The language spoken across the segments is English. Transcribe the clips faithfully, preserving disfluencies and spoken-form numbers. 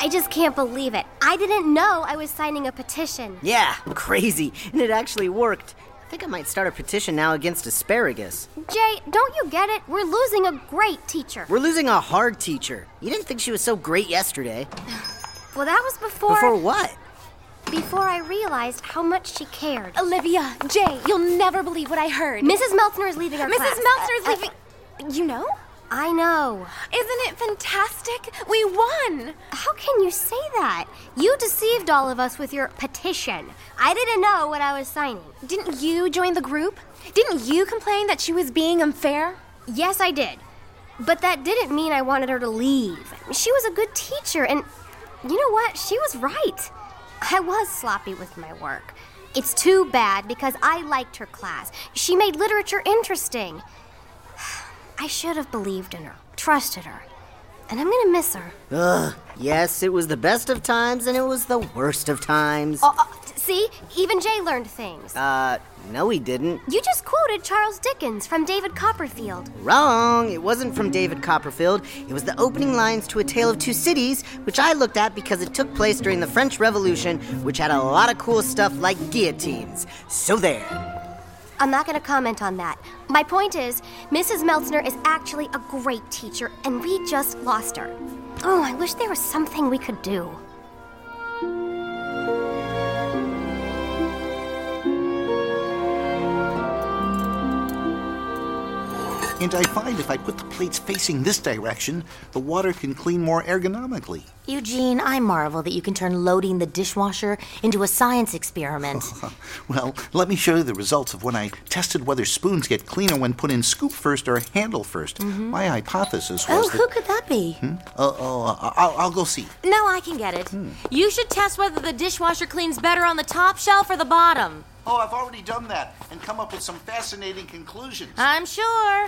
I just can't believe it. I didn't know I was signing a petition. Yeah, crazy. And it actually worked. I think I might start a petition now against asparagus. Jay, don't you get it? We're losing a great teacher. We're losing a hard teacher. You didn't think she was so great yesterday. Well, that was before... Before what? Before I realized how much she cared. Olivia, Jay, you'll never believe what I heard. Missus Meltzner is leaving our Missus class. Meltzner is Uh, uh, leaving... You know? I know. Isn't it fantastic? We won! How can you say that? You deceived all of us with your petition. I didn't know what I was signing. Didn't you join the group? Didn't you complain that she was being unfair? Yes, I did. But that didn't mean I wanted her to leave. She was a good teacher, and you know what? She was right. I was sloppy with my work. It's too bad because I liked her class. She made literature interesting. I should have believed in her, trusted her, and I'm gonna miss her. Ugh, yes, it was the best of times and it was the worst of times. Oh, uh, see? Even Jay learned things. Uh, no he didn't. You just quoted Charles Dickens from David Copperfield. Wrong. It wasn't from David Copperfield. It was the opening lines to A Tale of Two Cities, which I looked at because it took place during the French Revolution, which had a lot of cool stuff like guillotines. So there. I'm not going to comment on that. My point is, Missus Meltzner is actually a great teacher, and we just lost her. Oh, I wish there was something we could do. And I find if I put the plates facing this direction, the water can clean more ergonomically. Eugene, I marvel that you can turn loading the dishwasher into a science experiment. Well, let me show you the results of when I tested whether spoons get cleaner when put in scoop first or handle first. Mm-hmm. My hypothesis was Oh, that... who could that be? Hmm? Uh, oh, uh, I'll, I'll go see. No, I can get it. Hmm. You should test whether the dishwasher cleans better on the top shelf or the bottom. Oh, I've already done that and come up with some fascinating conclusions. I'm sure.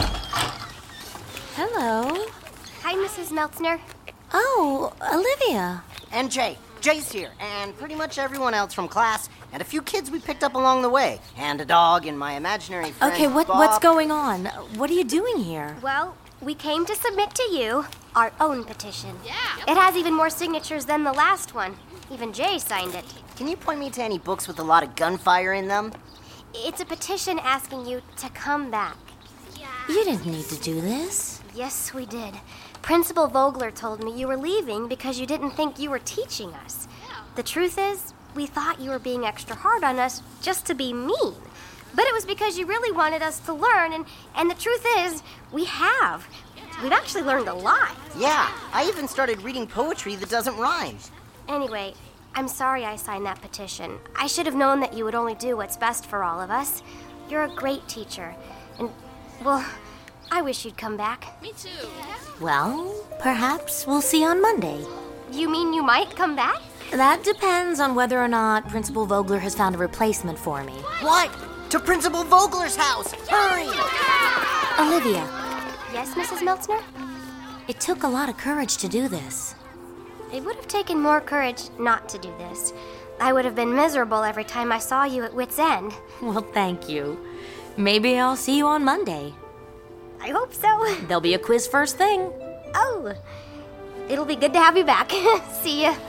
Hello. Hi, Missus Meltzner. Oh, Olivia. And Jay. Jay's here, and pretty much everyone else from class, and a few kids we picked up along the way, and a dog and my imaginary friend, Okay, what, Bob. what's going on? What are you doing here? Well, we came to submit to you our own petition. Yeah. It has even more signatures than the last one. Even Jay signed it. Can you point me to any books with a lot of gunfire in them? It's a petition asking you to come back. You didn't need to do this. Yes, we did. Principal Vogler told me you were leaving because you didn't think you were teaching us. The truth is, we thought you were being extra hard on us just to be mean. But it was because you really wanted us to learn, and, and the truth is, we have. We've actually learned a lot. Yeah, I even started reading poetry that doesn't rhyme. Anyway, I'm sorry I signed that petition. I should have known that you would only do what's best for all of us. You're a great teacher, and, well, I wish you'd come back. Me too. Well, perhaps we'll see on Monday. You mean you might come back? That depends on whether or not Principal Vogler has found a replacement for me. What? To Principal Vogler's house! Hurry! Olivia. Yes, Missus Meltzner? It took a lot of courage to do this. It would have taken more courage not to do this. I would have been miserable every time I saw you at wit's end. Well, thank you. Maybe I'll see you on Monday. I hope so. There'll be a quiz first thing. Oh, it'll be good to have you back. See ya.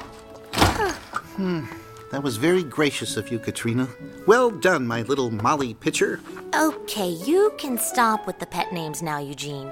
Hmm, that was very gracious of you, Katrina. Well done, my little Molly Pitcher. Okay, you can stop with the pet names now, Eugene.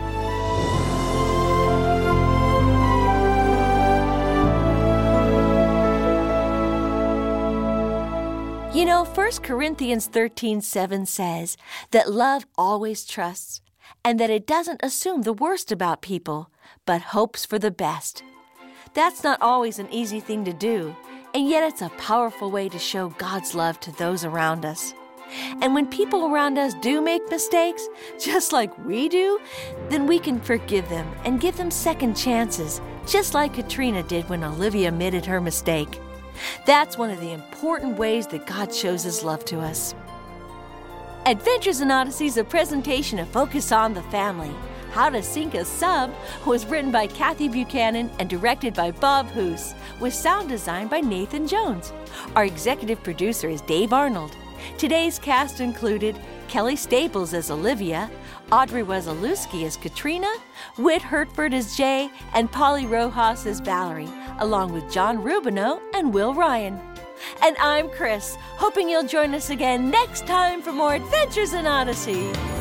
You know, First Corinthians thirteen seven says that love always trusts and that it doesn't assume the worst about people, but hopes for the best. That's not always an easy thing to do, and yet it's a powerful way to show God's love to those around us. And when people around us do make mistakes, just like we do, then we can forgive them and give them second chances, just like Katrina did when Olivia admitted her mistake. That's one of the important ways that God shows His love to us. Adventures in Odyssey is a presentation of Focus on the Family. How to Sink a Sub was written by Kathy Buchanan and directed by Bob Hoos, with sound design by Nathan Jones. Our executive producer is Dave Arnold. Today's cast included Kelly Staples as Olivia, Audrey Wesolowski as Katrina, Whit Hertford as Jay, and Polly Rojas as Valerie, along with John Rubino and Will Ryan. And I'm Chris, hoping you'll join us again next time for more Adventures in Odyssey.